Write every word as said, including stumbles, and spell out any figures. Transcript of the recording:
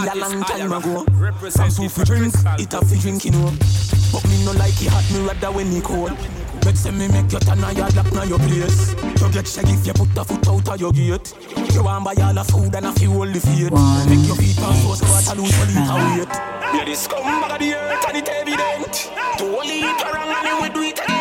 a long time ago. Some soup for drink, it a fi drink, you know. But me no like it hot, me rather when it cold. Bet say me make you turn a yard lock na your place. You get shaggy if you put a foot out of your gate. You want buy all the food and a fuel the feed. Make your feet pass so squat and lose a little weight. Yeah, this scumbag of the earth and it evident. To only eat around and we do it again.